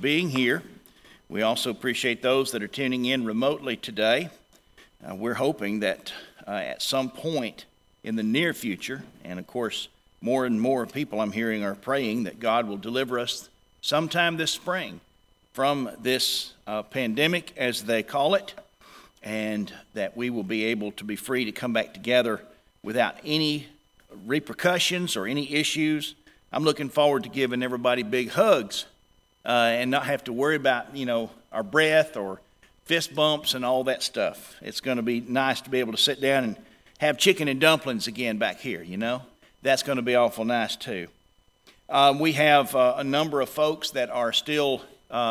being here. We also appreciate those that are tuning in remotely today. We're hoping that at some point in the near future, and of course, more and more people I'm hearing are praying that God will deliver us sometime this spring from this pandemic, as they call it, and that we will be able to be free to come back together without any repercussions or any issues. I'm looking forward to giving everybody big hugs and not have to worry about, our breath or fist bumps and all that stuff. It's going to be nice to be able to sit down and have chicken and dumplings again back here, That's going to be awful nice too. We have a number of folks that are still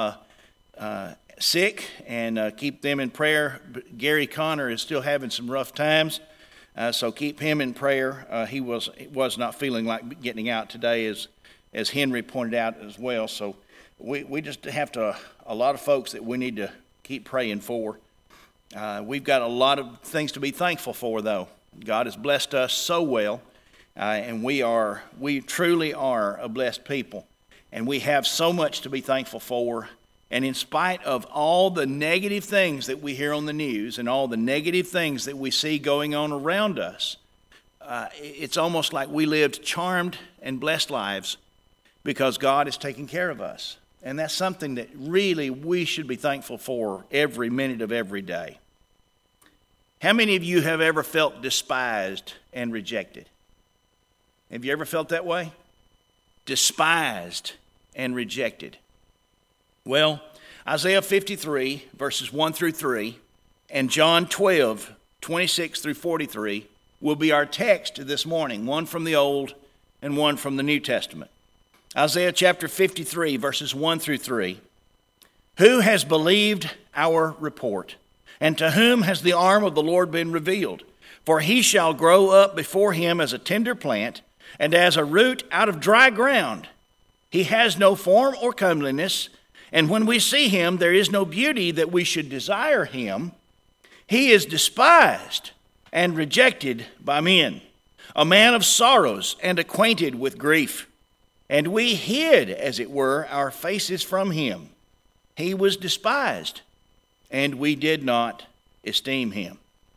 sick, and keep them in prayer. Gary Connor is still having some rough times, so keep him in prayer. He was not feeling like getting out today, as Henry pointed out as well. So we just have a lot of folks that we need to keep praying for. We've got a lot of things to be thankful for, though. God has blessed us so well, and we truly are a blessed people, and we have so much to be thankful for. And in spite of all the negative things that we hear on the news and all the negative things that we see going on around us, it's almost like we lived charmed and blessed lives because God is taking care of us. And that's something that really we should be thankful for every minute of every day. How many of you have ever felt despised and rejected? Have you ever felt that way? Despised and rejected. Well, Isaiah 53, verses 1 through 3, and John 12, 26 through 43 will be our text this morning, one from the Old and one from the New Testament. Isaiah chapter 53, verses 1 through 3. Who has believed our report? And to whom has the arm of the Lord been revealed? For he shall grow up before him as a tender plant, and as a root out of dry ground. He has no form or comeliness, and when we see him, there is no beauty that we should desire him. He is despised and rejected by men, a man of sorrows and acquainted with grief. And we hid, as it were, our faces from him. He was despised, and we did not esteem him.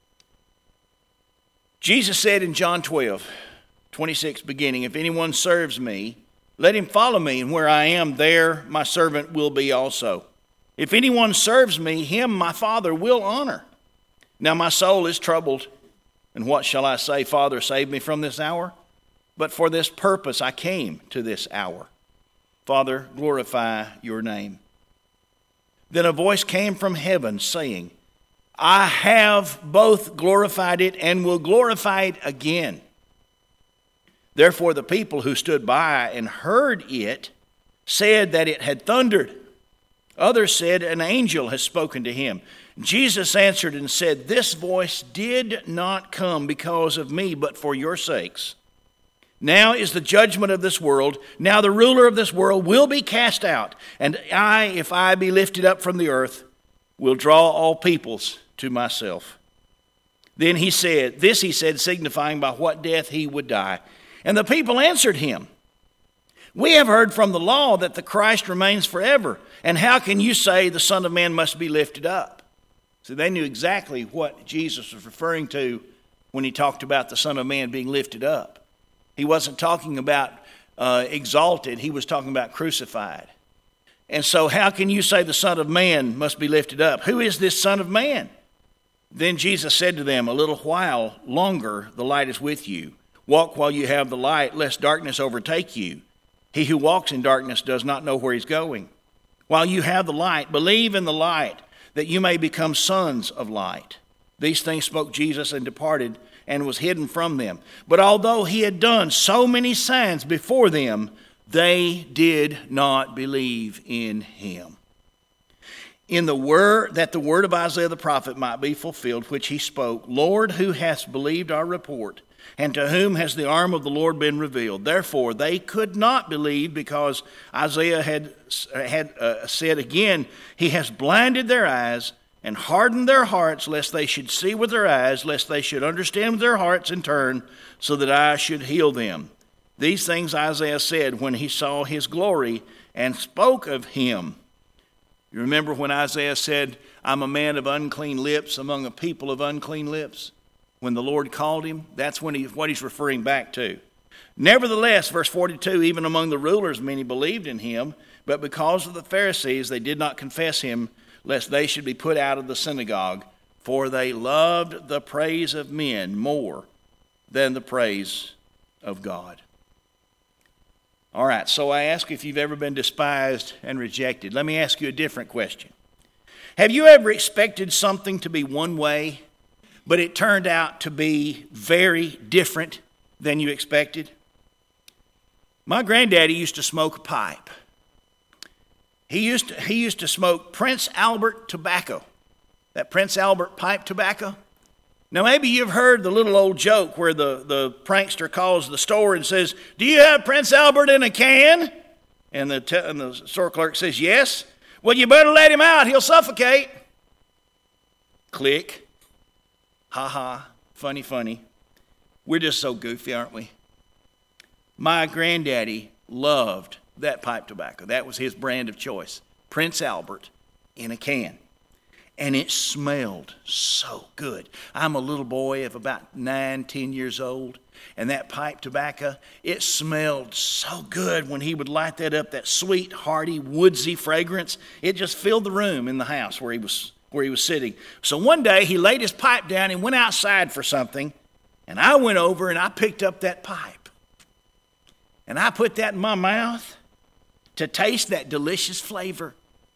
Jesus said in John 12, 26 beginning, if anyone serves me, let him follow me, and where I am, there my servant will be also. If anyone serves me, him my Father will honor. Now my soul is troubled, and what shall I say? Father, save me from this hour? But for this purpose I came to this hour. Father, glorify your name. Then a voice came from heaven saying, I have both glorified it and will glorify it again. Therefore the people who stood by and heard it said that it had thundered. Others said, an angel has spoken to him. Jesus answered and said, this voice did not come because of me, but for your sakes. Now is the judgment of this world. Now the ruler of this world will be cast out. And I, if I be lifted up from the earth, will draw all peoples to myself. Then he said, signifying by what death he would die. And the people answered him, we have heard from the law that the Christ remains forever. And how can you say the Son of Man must be lifted up? So they knew exactly what Jesus was referring to when he talked about the Son of Man being lifted up. He wasn't talking about exalted. He was talking about crucified. And so how can you say the Son of Man must be lifted up? Who is this Son of Man? Then Jesus said to them, a little while longer the light is with you. Walk while you have the light, lest darkness overtake you. He who walks in darkness does not know where he's going. While you have the light, believe in the light, that you may become sons of light. These things spoke Jesus and departed, and was hidden from them. But although he had done so many signs before them, they did not believe in him. In the word of Isaiah the prophet might be fulfilled, which he spoke, Lord, who hast believed our report? And to whom has the arm of the Lord been revealed? Therefore they could not believe, because Isaiah had said again, he has blinded their eyes and hardened their hearts, lest they should see with their eyes, lest they should understand with their hearts and turn, so that I should heal them. These things Isaiah said when he saw his glory and spoke of him. You remember when Isaiah said, I'm a man of unclean lips among a people of unclean lips? When the Lord called him, that's what he's referring back to. Nevertheless, verse 42, even among the rulers many believed in him, but because of the Pharisees they did not confess him, lest they should be put out of the synagogue, for they loved the praise of men more than the praise of God. All right, so I ask if you've ever been despised and rejected. Let me ask you a different question. Have you ever expected something to be one way, but it turned out to be very different than you expected? My granddaddy used to smoke a pipe. He used to smoke Prince Albert tobacco, that Prince Albert pipe tobacco. Now, maybe you've heard the little old joke where the prankster calls the store and says, do you have Prince Albert in a can? And the store clerk says, yes. Well, you better let him out. He'll suffocate. Click. Ha ha. Funny, funny. We're just so goofy, aren't we? My granddaddy loved that pipe tobacco. That was his brand of choice. Prince Albert in a can. And it smelled so good. I'm a little boy of about 9, 10 years old. And that pipe tobacco, it smelled so good when he would light that up, that sweet, hearty, woodsy fragrance. It just filled the room in the house where he was sitting. So one day he laid his pipe down and went outside for something. And I went over and I picked up that pipe. And I put that in my mouth to taste that delicious flavor.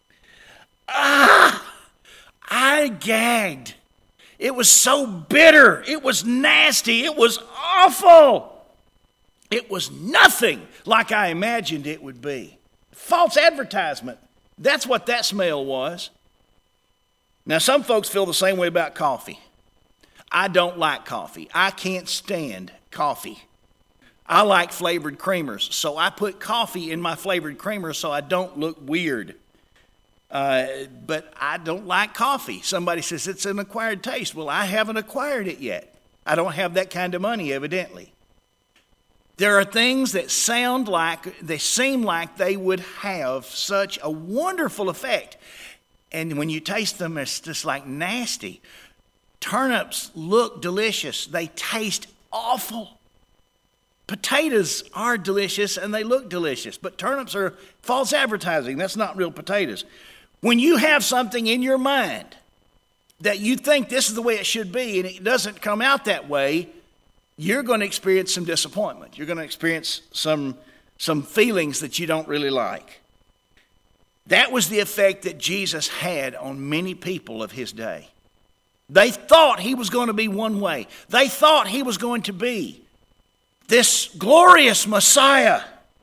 I gagged. It was so bitter. It was nasty. It was awful. It was nothing like I imagined it would be. False advertisement. That's what that smell was. Now, some folks feel the same way about coffee. I don't like coffee. I can't stand coffee. I like flavored creamers, so I put coffee in my flavored creamer so I don't look weird. But I don't like coffee. Somebody says it's an acquired taste. Well, I haven't acquired it yet. I don't have that kind of money, evidently. There are things that seem like they would have such a wonderful effect. And when you taste them, it's just like nasty. Turnips look delicious. They taste awful. Potatoes are delicious and they look delicious. But turnips are false advertising. That's not real potatoes. When you have something in your mind that you think this is the way it should be and it doesn't come out that way, you're going to experience some disappointment. You're going to experience some feelings that you don't really like. That was the effect that Jesus had on many people of his day. They thought he was going to be one way. They thought he was going to be this glorious Messiah.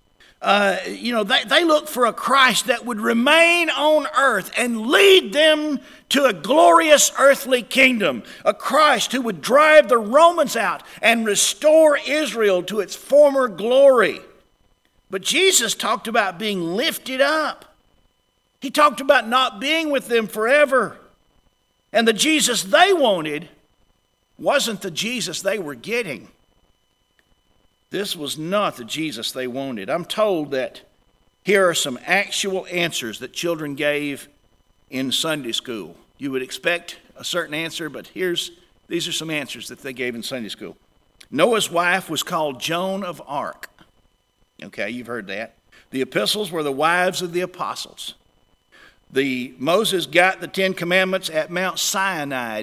They looked for a Christ that would remain on earth and lead them to a glorious earthly kingdom. A Christ who would drive the Romans out and restore Israel to its former glory. But Jesus talked about being lifted up. He talked about not being with them forever. And the Jesus they wanted wasn't the Jesus they were getting. This was not the Jesus they wanted. I'm told that here are some actual answers that children gave in Sunday school. You would expect a certain answer, but these are some answers that they gave in Sunday school. Noah's wife was called Joan of Arc. Okay, you've heard that. The epistles were the wives of the apostles. Moses got the 10 Commandments at Mount Sinai.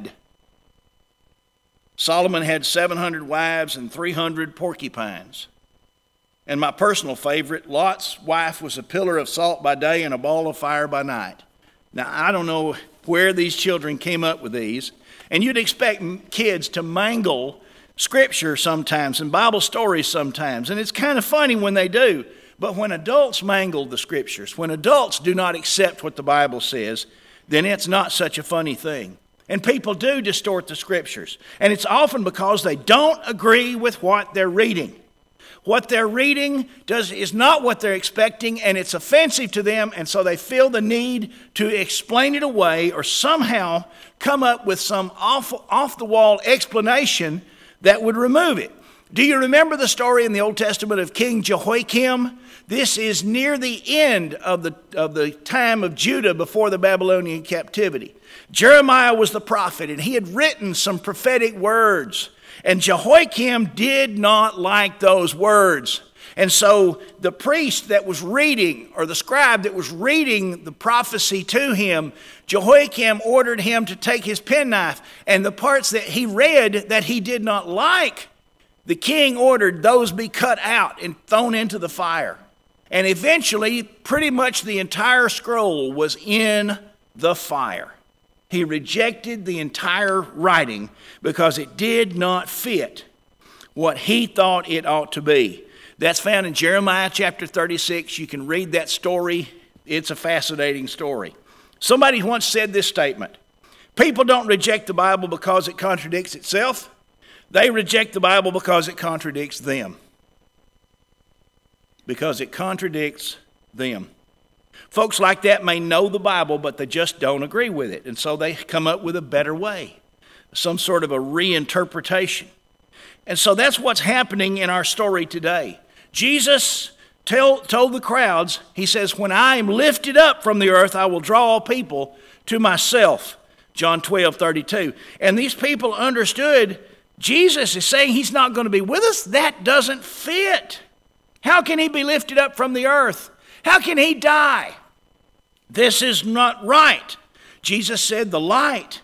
Solomon had 700 wives and 300 porcupines. And my personal favorite, Lot's wife was a pillar of salt by day and a ball of fire by night. Now, I don't know where these children came up with these. And you'd expect kids to mangle Scripture sometimes and Bible stories sometimes. And it's kind of funny when they do. But when adults mangle the Scriptures, when adults do not accept what the Bible says, then it's not such a funny thing. And people do distort the Scriptures. And it's often because they don't agree with what they're reading. What they're reading is not what they're expecting, and it's offensive to them, and so they feel the need to explain it away or somehow come up with some off-the-wall explanation that would remove it. Do you remember the story in the Old Testament of King Jehoiakim? This is near the end of the time of Judah before the Babylonian captivity. Jeremiah was the prophet, and he had written some prophetic words. And Jehoiakim did not like those words. And so the priest that was reading, or the scribe that was reading the prophecy to him, Jehoiakim ordered him to take his penknife, and the parts that he read that he did not like, the king ordered those be cut out and thrown into the fire. And eventually, pretty much the entire scroll was in the fire. He rejected the entire writing because it did not fit what he thought it ought to be. That's found in Jeremiah chapter 36. You can read that story. It's a fascinating story. Somebody once said this statement: people don't reject the Bible because it contradicts itself. They reject the Bible because it contradicts them. Because it contradicts them. Folks like that may know the Bible, but they just don't agree with it. And so they come up with a better way, some sort of a reinterpretation. And so that's what's happening in our story today. Jesus told the crowds, he says, when I am lifted up from the earth, I will draw all people to myself. John 12:32. And these people understood Jesus is saying he's not going to be with us. That doesn't fit. How can he be lifted up from the earth? How can he die? This is not right. Jesus said the light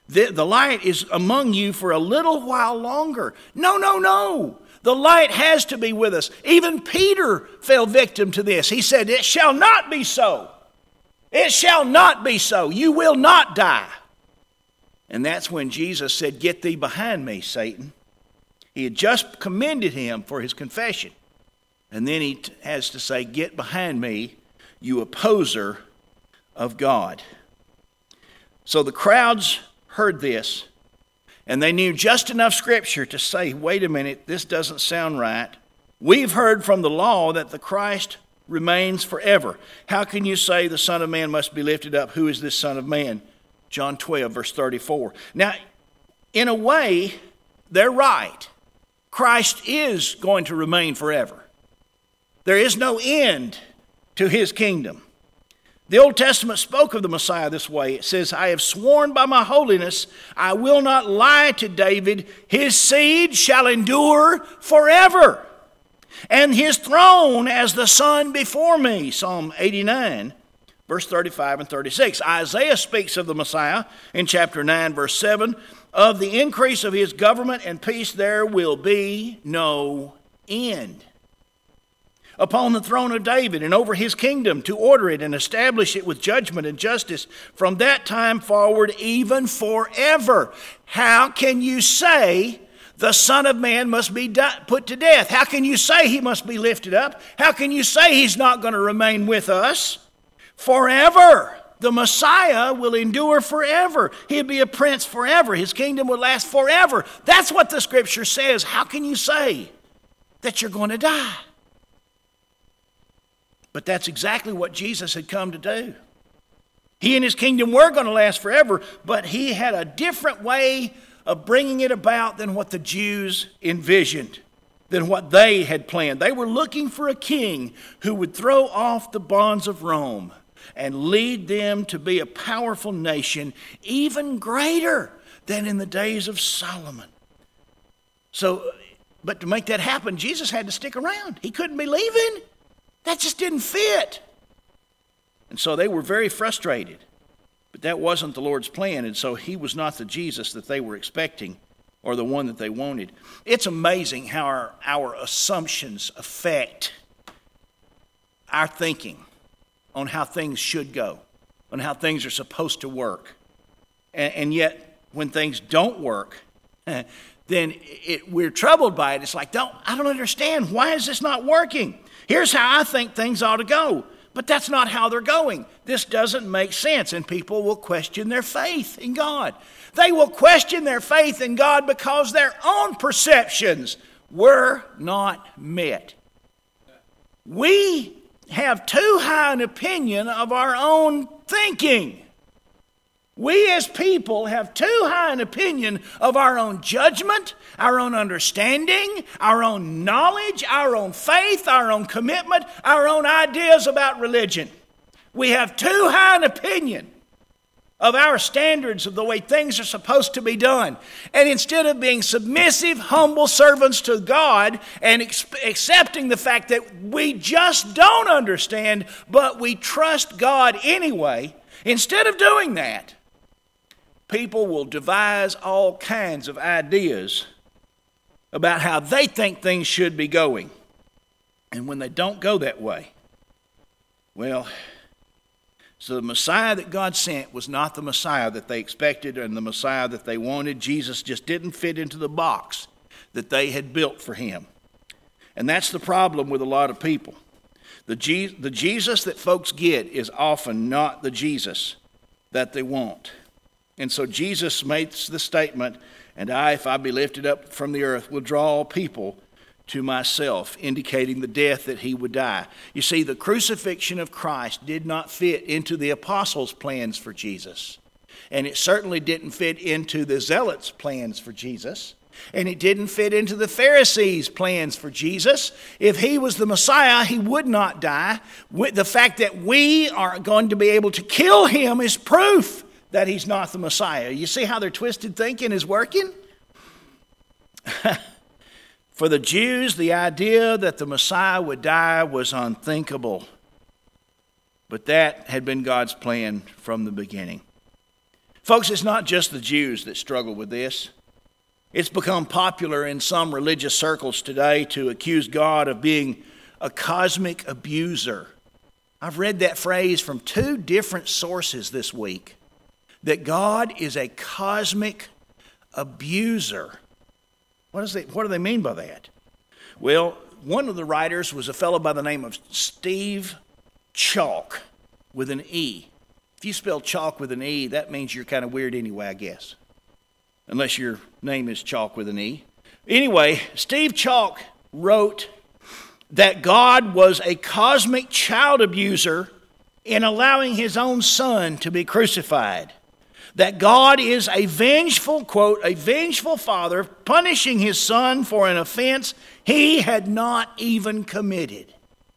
is among you for a little while longer. No. The light has to be with us. Even Peter fell victim to this. He said, it shall not be so. It shall not be so. You will not die. And that's when Jesus said, get thee behind me, Satan. He had just commended him for his confession. And then he has to say, get behind me, you opposer of God. So the crowds heard this, and they knew just enough scripture to say, wait a minute, this doesn't sound right. We've heard from the law that the Christ remains forever. How can you say the Son of Man must be lifted up? Who is this Son of Man? John 12, verse 34. Now, in a way, they're right. Christ is going to remain forever. There is no end to his kingdom. The Old Testament spoke of the Messiah this way. It says, I have sworn by my holiness, I will not lie to David. His seed shall endure forever, and his throne as the sun before me. Psalm 89, verse 35 and 36. Isaiah speaks of the Messiah in chapter 9, verse 7. Of the increase of his government and peace there will be no end. Upon the throne of David and over his kingdom, to order it and establish it with judgment and justice from that time forward, even forever. How can you say the Son of Man must be put to death? How can you say he must be lifted up? How can you say he's not going to remain with us forever? The Messiah will endure forever. He'll be a prince forever. His kingdom will last forever. That's what the scripture says. How can you say that you're going to die? But that's exactly what Jesus had come to do. He and his kingdom were going to last forever, but he had a different way of bringing it about than what the Jews envisioned, than what they had planned. They were looking for a king who would throw off the bonds of Rome and lead them to be a powerful nation, even greater than in the days of Solomon. But to make that happen, Jesus had to stick around. He couldn't be leaving. That just didn't fit. And so they were very frustrated. But that wasn't the Lord's plan, and so he was not the Jesus that they were expecting or the one that they wanted. It's amazing how our assumptions affect our thinking on how things should go, on how things are supposed to work. And yet, when things don't work, then we're troubled by it. It's like, I don't understand. Why is this not working? Here's how I think things ought to go. But that's not how they're going. This doesn't make sense. And people will question their faith in God. They will question their faith in God because their own perceptions were not met. We have too high an opinion of our own thinking. We as people have too high an opinion of our own judgment, our own understanding, our own knowledge, our own faith, our own commitment, our own ideas about religion. We have too high an opinion of our standards of the way things are supposed to be done. And instead of being submissive, humble servants to God and accepting the fact that we just don't understand, but we trust God anyway, instead of doing that, people will devise all kinds of ideas about how they think things should be going. And when they don't go that way, well, so the Messiah that God sent was not the Messiah that they expected and the Messiah that they wanted. Jesus just didn't fit into the box that they had built for him. And that's the problem with a lot of people. The Jesus that folks get is often not the Jesus that they want. And so Jesus makes the statement, and I, if I be lifted up from the earth, will draw all people to myself, indicating the death that he would die. You see, the crucifixion of Christ did not fit into the apostles' plans for Jesus. And it certainly didn't fit into the zealots' plans for Jesus. And it didn't fit into the Pharisees' plans for Jesus. If he was the Messiah, he would not die. The fact that we are going to be able to kill him is proof that he's not the Messiah. You see how their twisted thinking is working? For the Jews, the idea that the Messiah would die was unthinkable. But that had been God's plan from the beginning. Folks, it's not just the Jews that struggle with this. It's become popular in some religious circles today to accuse God of being a cosmic abuser. I've read that phrase from 2 different sources this week, that God is a cosmic abuser. What do they mean by that? Well, one of the writers was a fellow by the name of Steve Chalk with an E. If you spell chalk with an E, that means you're kind of weird anyway, I guess. Unless your name is Chalk with an E. Anyway, Steve Chalk wrote that God was a cosmic child abuser in allowing his own son to be crucified. That God is a vengeful, quote, a vengeful father punishing his son for an offense he had not even committed.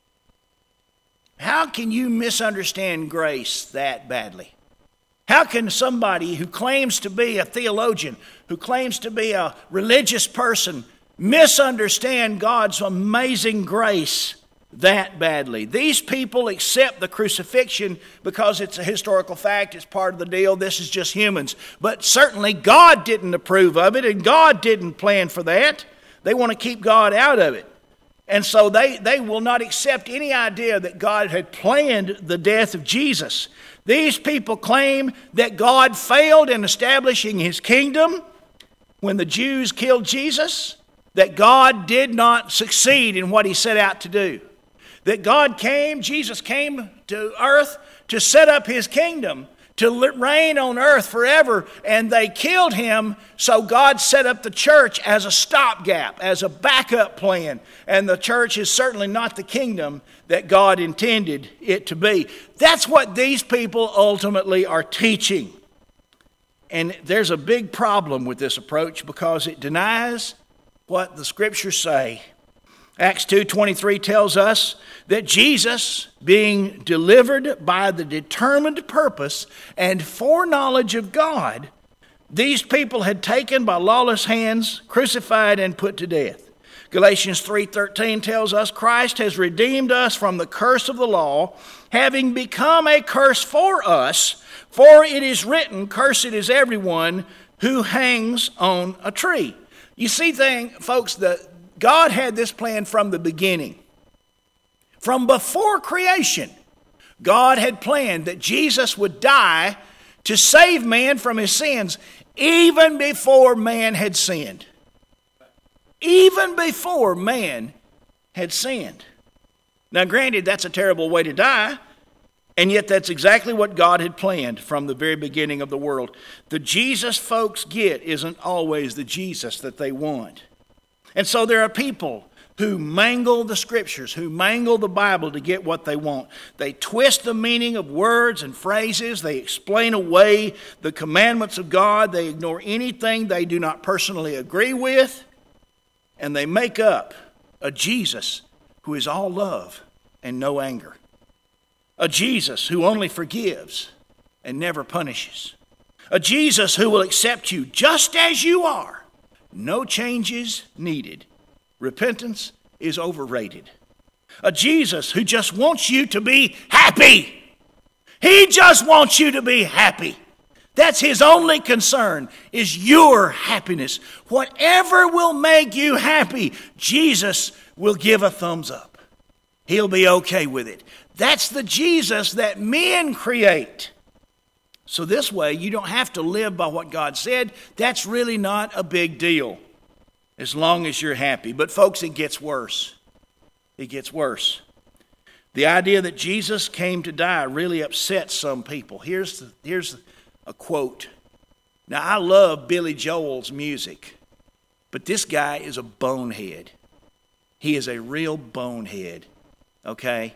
How can you misunderstand grace that badly? How can somebody who claims to be a theologian, who claims to be a religious person, misunderstand God's amazing grace that badly? These people accept the crucifixion because it's a historical fact, it's part of the deal, this is just humans. But certainly God didn't approve of it, and God didn't plan for that. They want to keep God out of it. And so they will not accept any idea that God had planned the death of Jesus. These people claim that God failed in establishing his kingdom when the Jews killed Jesus, that God did not succeed in what he set out to do. That Jesus came to earth to set up his kingdom, to reign on earth forever, and they killed him, so God set up the church as a stopgap, as a backup plan. And the church is certainly not the kingdom that God intended it to be. That's what these people ultimately are teaching. And there's a big problem with this approach because it denies what the scriptures say. Acts 2:23 tells us that Jesus, being delivered by the determined purpose and foreknowledge of God, these people had taken by lawless hands, crucified, and put to death. Galatians 3:13 tells us Christ has redeemed us from the curse of the law, having become a curse for us, for it is written, cursed is everyone who hangs on a tree. You see, folks, God had this plan from the beginning. From before creation, God had planned that Jesus would die to save man from his sins, even before man had sinned. Even before man had sinned. Now, granted, that's a terrible way to die, and yet that's exactly what God had planned from the very beginning of the world. The Jesus folks get isn't always the Jesus that they want. And so there are people who mangle the Scriptures, who mangle the Bible to get what they want. They twist the meaning of words and phrases. They explain away the commandments of God. They ignore anything they do not personally agree with. And they make up a Jesus who is all love and no anger. A Jesus who only forgives and never punishes. A Jesus who will accept you just as you are. No changes needed. Repentance is overrated. A Jesus who just wants you to be happy. He just wants you to be happy. That's his only concern, is your happiness. Whatever will make you happy, Jesus will give a thumbs up. He'll be okay with it. That's the Jesus that men create. So this way, you don't have to live by what God said. That's really not a big deal, as long as you're happy. But folks, it gets worse. It gets worse. The idea that Jesus came to die really upsets some people. Here's a quote. Now, I love Billy Joel's music, but this guy is a bonehead. He is a real bonehead, okay?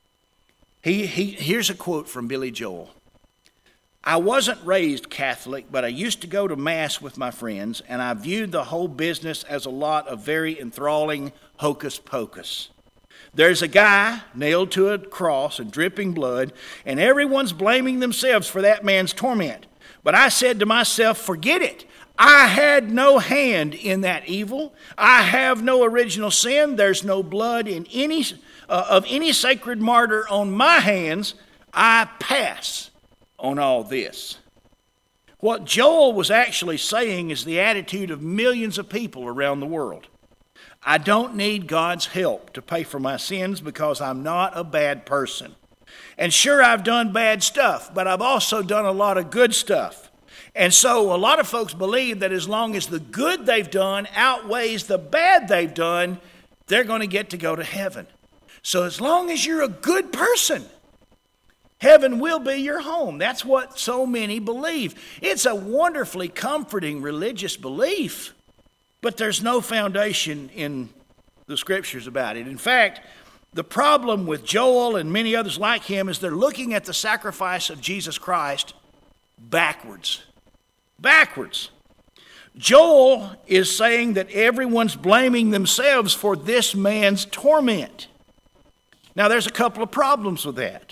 Here's a quote from Billy Joel. I wasn't raised Catholic, but I used to go to Mass with my friends, and I viewed the whole business as a lot of very enthralling hocus pocus. There's a guy nailed to a cross and dripping blood, and everyone's blaming themselves for that man's torment. But I said to myself, forget it. I had no hand in that evil. I have no original sin. There's no blood in of any sacred martyr on my hands. I pass on all this. What Joel was actually saying is the attitude of millions of people around the world. I don't need God's help to pay for my sins because I'm not a bad person. And sure, I've done bad stuff, but I've also done a lot of good stuff. And so a lot of folks believe that as long as the good they've done outweighs the bad they've done, they're going to get to go to heaven. So as long as you're a good person, heaven will be your home. That's what so many believe. It's a wonderfully comforting religious belief, but there's no foundation in the Scriptures about it. In fact, the problem with Joel and many others like him is they're looking at the sacrifice of Jesus Christ backwards. Backwards. Joel is saying that everyone's blaming themselves for this man's torment. Now, there's a couple of problems with that.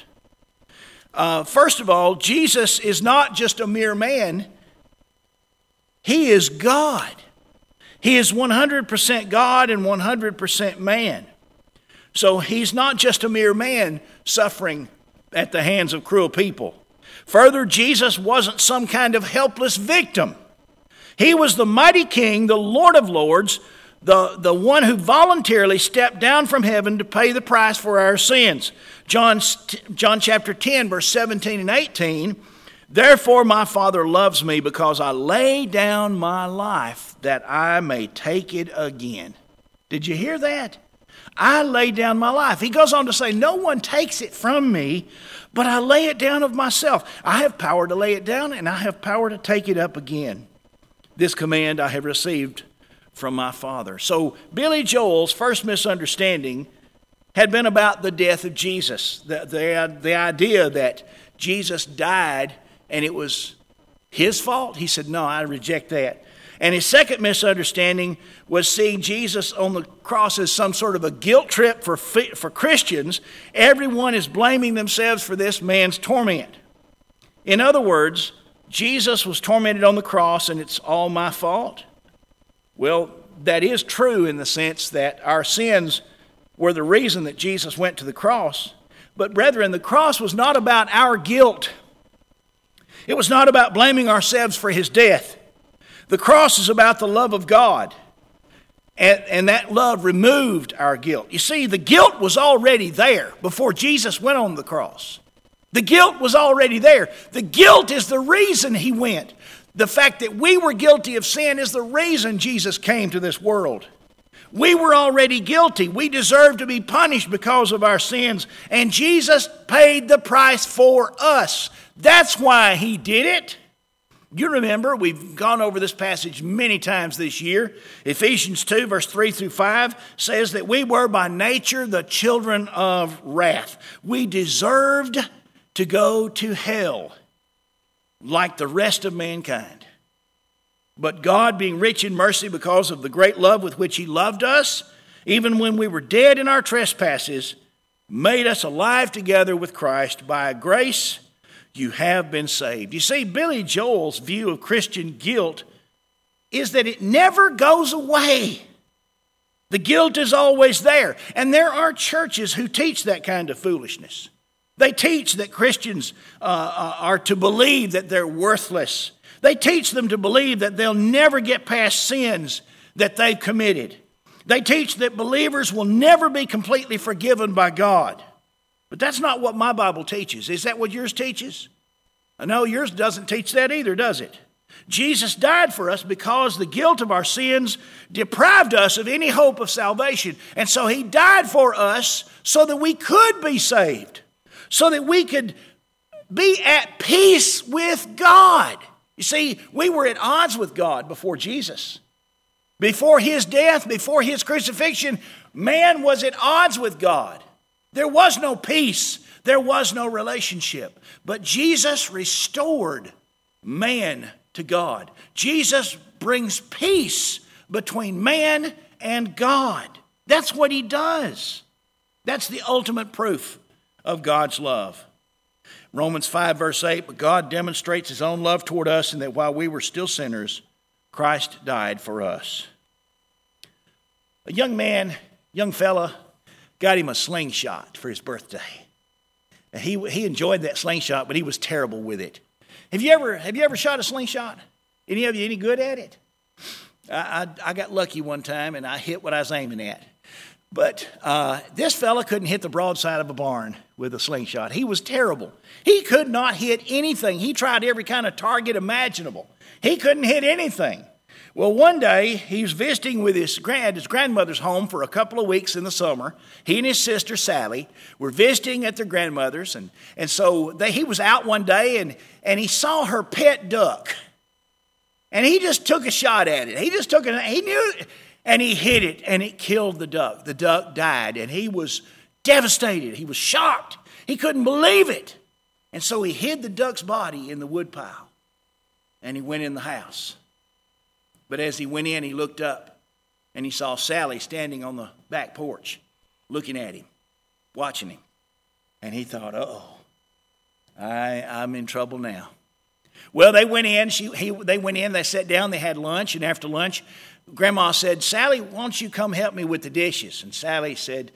First of all, Jesus is not just a mere man. He is God. He is 100% God and 100% man. So he's not just a mere man suffering at the hands of cruel people. Further, Jesus wasn't some kind of helpless victim. He was the mighty King, the Lord of Lords, the one who voluntarily stepped down from heaven to pay the price for our sins. John chapter 10, verse 17 and 18, therefore my Father loves me because I lay down my life that I may take it again. Did you hear that? I lay down my life. He goes on to say, no one takes it from me, but I lay it down of myself. I have power to lay it down, and I have power to take it up again. This command I have received from my Father. So Billy Joel's first misunderstanding had been about the death of Jesus. The idea that Jesus died and it was his fault. He said, no, I reject that. And his second misunderstanding was seeing Jesus on the cross as some sort of a guilt trip for Christians. Everyone is blaming themselves for this man's torment. In other words, Jesus was tormented on the cross and it's all my fault. Well, that is true in the sense that our sins were the reason that Jesus went to the cross. But brethren, the cross was not about our guilt. It was not about blaming ourselves for his death. The cross is about the love of God. And that love removed our guilt. You see, the guilt was already there before Jesus went on the cross. The guilt was already there. The guilt is the reason he went. The fact that we were guilty of sin is the reason Jesus came to this world. We were already guilty. We deserved to be punished because of our sins. And Jesus paid the price for us. That's why he did it. You remember, we've gone over this passage many times this year. Ephesians 2, verse 3 through 5 says that we were by nature the children of wrath. We deserved to go to hell like the rest of mankind. But God, being rich in mercy because of the great love with which He loved us, even when we were dead in our trespasses, made us alive together with Christ. By grace you have been saved. You see, Billy Joel's view of Christian guilt is that it never goes away. The guilt is always there. And there are churches who teach that kind of foolishness. They teach that Christians are to believe that they're worthless. They teach them to believe that they'll never get past sins that they've committed. They teach that believers will never be completely forgiven by God. But that's not what my Bible teaches. Is that what yours teaches? No, yours doesn't teach that either, does it? Jesus died for us because the guilt of our sins deprived us of any hope of salvation. And so He died for us so that we could be saved, so that we could be at peace with God. You see, we were at odds with God before Jesus. Before His death, before His crucifixion, man was at odds with God. There was no peace. There was no relationship. But Jesus restored man to God. Jesus brings peace between man and God. That's what He does. That's the ultimate proof of God's love. Romans 5 verse 8, but God demonstrates His own love toward us in that while we were still sinners, Christ died for us. A young fella, got him a slingshot for his birthday. And he enjoyed that slingshot, but he was terrible with it. Have you ever shot a slingshot? Any of you any good at it? I got lucky one time and I hit what I was aiming at. But this fella couldn't hit the broadside of a barn with a slingshot. He was terrible. He could not hit anything. He tried every kind of target imaginable. He couldn't hit anything. Well, one day he was visiting with his grandmother's home for a couple of weeks in the summer. He and his sister Sally were visiting at their grandmother's, and so he was out one day and he saw her pet duck, and he just took a shot at it. He knew it, and he hit it, and it killed the duck. The duck died, and he was devastated. He was shocked. He couldn't believe it. And so he hid the duck's body in the woodpile, and he went in the house. But as he went in, he looked up, and he saw Sally standing on the back porch, looking at him, watching him. And he thought, uh-oh, I'm in trouble now. Well, they went in. They sat down, they had lunch, and after lunch, Grandma said, Sally, why don't you come help me with the dishes? And Sally said,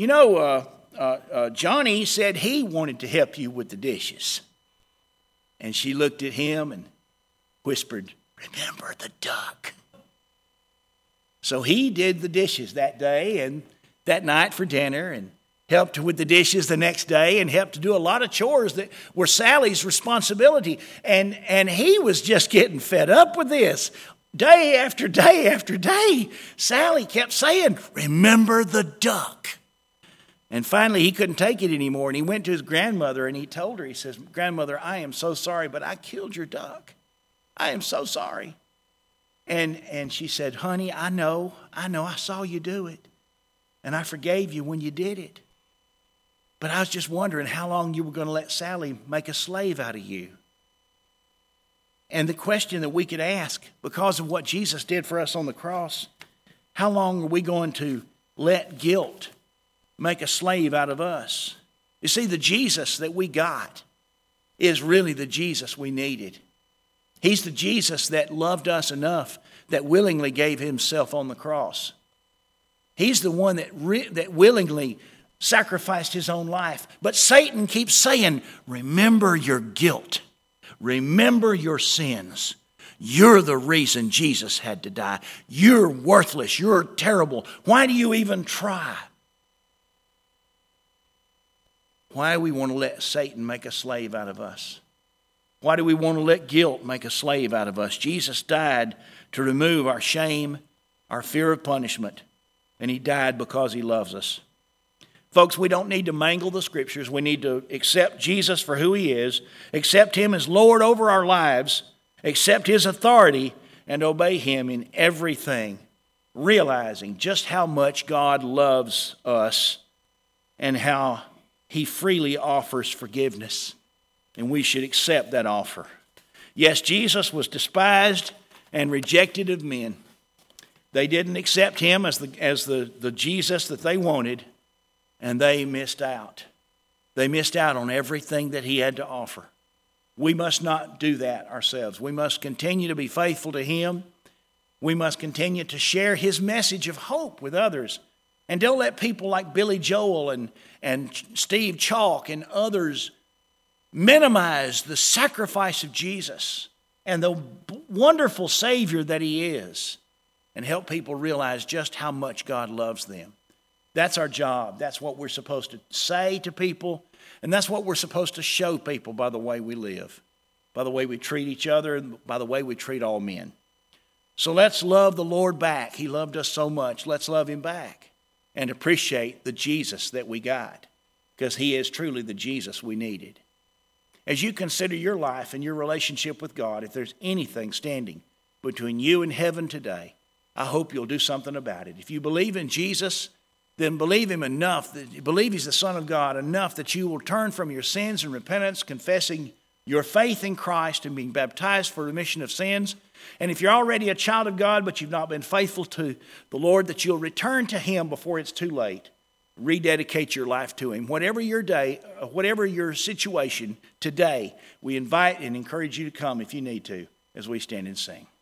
Johnny said he wanted to help you with the dishes. And she looked at him and whispered, remember the duck. So he did the dishes that day and that night for dinner, and helped with the dishes the next day, and helped to do a lot of chores that were Sally's responsibility. And he was just getting fed up with this. Day after day after day, Sally kept saying, remember the duck. And finally, he couldn't take it anymore, and he went to his grandmother, and he told her, he says, Grandmother, I am so sorry, but I killed your duck. I am so sorry. And she said, honey, I know, I saw you do it. And I forgave you when you did it. But I was just wondering how long you were going to let Sally make a slave out of you. And the question that we could ask, because of what Jesus did for us on the cross, how long are we going to let guilt make a slave out of us? You see, the Jesus that we got is really the Jesus we needed. He's the Jesus that loved us enough that willingly gave Himself on the cross. He's the one that willingly sacrificed His own life. But Satan keeps saying, remember your guilt. Remember your sins. You're the reason Jesus had to die. You're worthless. You're terrible. Why do you even try? Why do we want to let Satan make a slave out of us? Why do we want to let guilt make a slave out of us? Jesus died to remove our shame, our fear of punishment, and He died because He loves us. Folks, we don't need to mangle the Scriptures. We need to accept Jesus for who He is, accept Him as Lord over our lives, Accept His authority and obey Him in everything, realizing just how much God loves us and how He freely offers forgiveness. And we should accept that offer. Yes, Jesus was despised and rejected of men. They didn't accept Him as the Jesus that they wanted, and they missed out. They missed out on everything that He had to offer. We must not do that ourselves. We must continue to be faithful to Him. We must continue to share His message of hope with others. And don't let people like Billy Joel and Steve Chalk and others minimize the sacrifice of Jesus and the wonderful Savior that He is, and help people realize just how much God loves them. That's our job. That's what we're supposed to say to people, and that's what we're supposed to show people by the way we live, by the way we treat each other, and by the way we treat all men. So let's love the Lord back. He loved us so much. Let's love Him back and appreciate the Jesus that we got, because He is truly the Jesus we needed. As you consider your life and your relationship with God, if there's anything standing between you and heaven today, I hope you'll do something about it. If you believe in Jesus, then believe Him enough, that you believe He's the Son of God, enough that you will turn from your sins and repentance, confessing your faith in Christ and being baptized for remission of sins. And if you're already a child of God, but you've not been faithful to the Lord, that you'll return to Him before it's too late. Rededicate your life to Him. Whatever your day, whatever your situation today, we invite and encourage you to come if you need to, as we stand and sing.